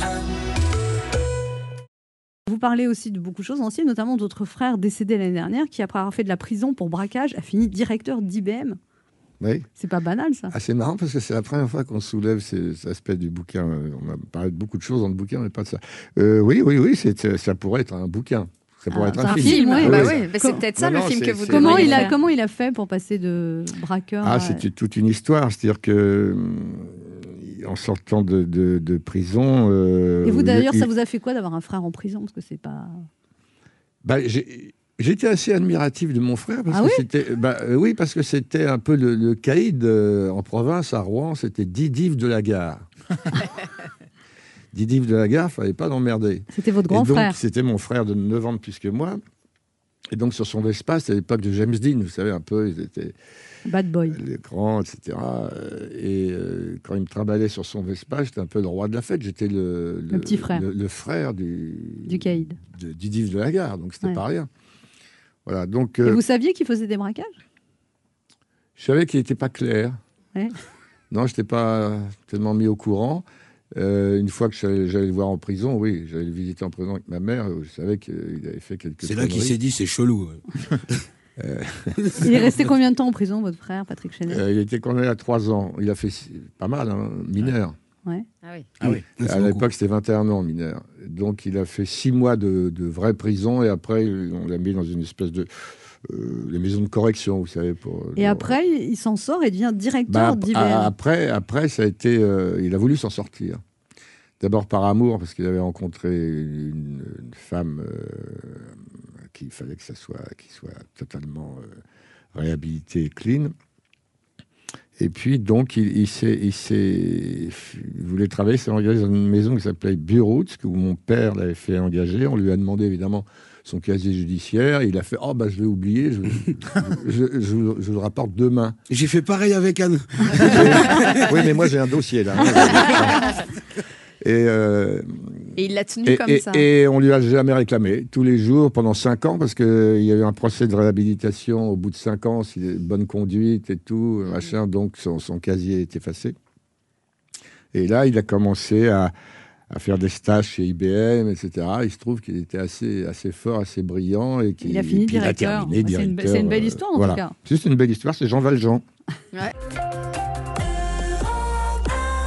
Vous parlez aussi de beaucoup de choses anciennes, notamment d'autres frères décédés l'année dernière qui, après avoir fait de la prison pour braquage, a fini directeur d'IBM. Oui. C'est pas banal, ça. Ah, c'est marrant parce que c'est la première fois qu'on soulève ces aspects du bouquin. On a parlé de beaucoup de choses dans le bouquin, mais pas de ça. Oui, ça pourrait être un bouquin. Ça pourrait être un film. Oui. Bah oui, c'est peut-être ça le film que vous Comment devriez il a fait pour passer de braqueur à... c'était toute une histoire. C'est-à-dire que en sortant de prison... Et vous, d'ailleurs, ça vous a fait quoi d'avoir un frère en prison? Parce que c'est pas... J'étais assez admiratif de mon frère parce oui, parce que c'était un peu le caïd en province, à Rouen, c'était Didive de la Gare. Didive de la Gare, fallait pas l'emmerder. C'était votre grand frère. C'était mon frère de 9 ans de plus que moi. Et donc sur son Vespa, c'était à l'époque de James Dean, vous savez, un peu, ils étaient bad boy, l'écran, etc. Et quand il me trimballait sur son Vespa, j'étais un peu le roi de la fête. J'étais le petit frère, le frère du caïd, de Didive de la Gare, donc c'était pas rien. Voilà, donc, et vous saviez qu'il faisait des braquages? Je savais qu'il n'était pas clair. Ouais. Non, je n'étais pas tellement mis au courant. Une fois que j'allais le voir en prison, oui, j'allais le visiter en prison avec ma mère, je savais qu'il avait fait quelques C'est là qu'il s'est dit, c'est chelou. Il est resté combien de temps en prison, votre frère, Patrick Chenet? Il était condamné à 3 ans. Il a fait pas mal, hein, mineur. Ouais. Ah oui. À l'époque, c'était 21 ans, mineur. Donc, il a fait 6 mois de vraie prison et après, on l'a mis dans une espèce de... les maisons de correction, vous savez. Et après, il s'en sort et devient directeur d'IBM. Après, ça a été... il a voulu s'en sortir. D'abord par amour, parce qu'il avait rencontré une femme qu'il fallait qu'il soit totalement réhabilité et clean. Et puis, donc, il voulait travailler, s'est engagé dans une maison qui s'appelait Burroughs, où mon père l'avait fait engager. On lui a demandé, évidemment, son casier judiciaire. Il a fait « Oh, je vais oublier, je vous le rapporte demain. » J'ai fait pareil avec Anne. Oui, mais moi, j'ai un dossier, là. Et il l'a tenu comme ça. Et on lui a jamais réclamé, tous les jours, pendant 5 ans, parce qu'il y a eu un procès de réhabilitation au bout de 5 ans, bonne conduite et tout, machin, donc son casier est effacé. Et là, il a commencé à faire des stages chez IBM, etc. Il se trouve qu'il était assez fort, assez brillant. Et il a fini directeur. Il a terminé directeur. C'est une belle histoire, en tout cas. C'est une belle histoire, c'est Jean Valjean. Ouais.